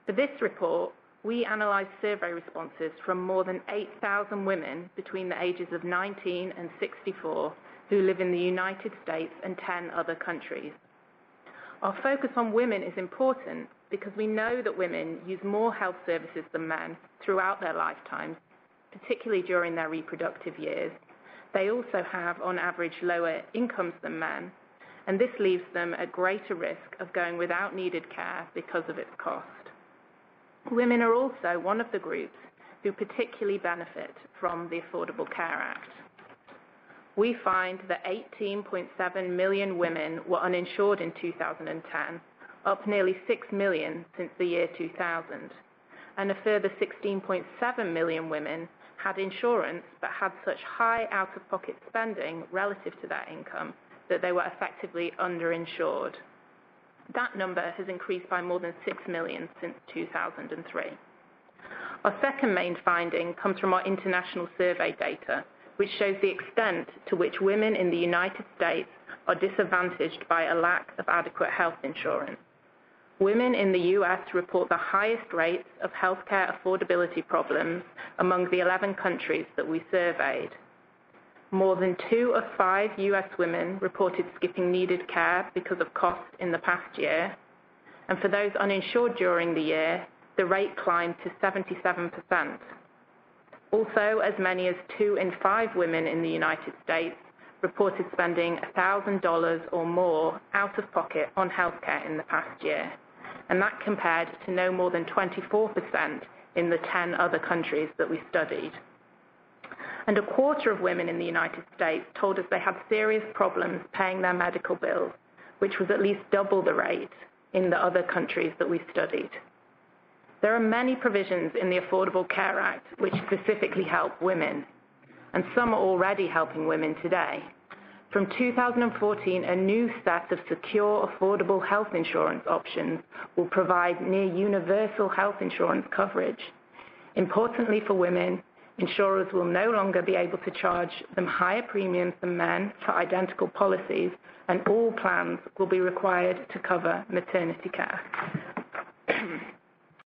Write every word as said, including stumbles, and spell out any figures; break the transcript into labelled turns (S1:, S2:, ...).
S1: For this report, we analysed survey responses from more than eight thousand women between the ages of nineteen and sixty-four who live in the United States and ten other countries. Our focus on women is important because we know that women use more health services than men throughout their lifetimes, particularly during their reproductive years. They also have, on average, lower incomes than men, and this leaves them at greater risk of going without needed care because of its cost. Women are also one of the groups who particularly benefit from the Affordable Care Act. We find that eighteen point seven million women were uninsured in two thousand ten, up nearly six million since the year two thousand, and a further sixteen point seven million women had insurance but had such high out-of-pocket spending relative to their income that they were effectively underinsured. That number has increased by more than six million since two thousand three. Our second main finding comes from our international survey data, which shows the extent to which women in the United States are disadvantaged by a lack of adequate health insurance. Women in the U S report the highest rates of healthcare affordability problems among the eleven countries that we surveyed. More than two of five U S women reported skipping needed care because of cost in the past year, and for those uninsured during the year, the rate climbed to seventy-seven percent. Also, as many as two in five women in the United States reported spending one thousand dollars or more out of pocket on healthcare in the past year, and that compared to no more than twenty-four percent in the ten other countries that we studied. And a quarter of women in the United States told us they had serious problems paying their medical bills, which was at least double the rate in the other countries that we studied. There are many provisions in the Affordable Care Act which specifically help women, and some are already helping women today. From two thousand fourteen, a new set of secure, affordable health insurance options will provide near universal health insurance coverage. Importantly for women, insurers will no longer be able to charge them higher premiums than men for identical policies, and all plans will be required to cover maternity care.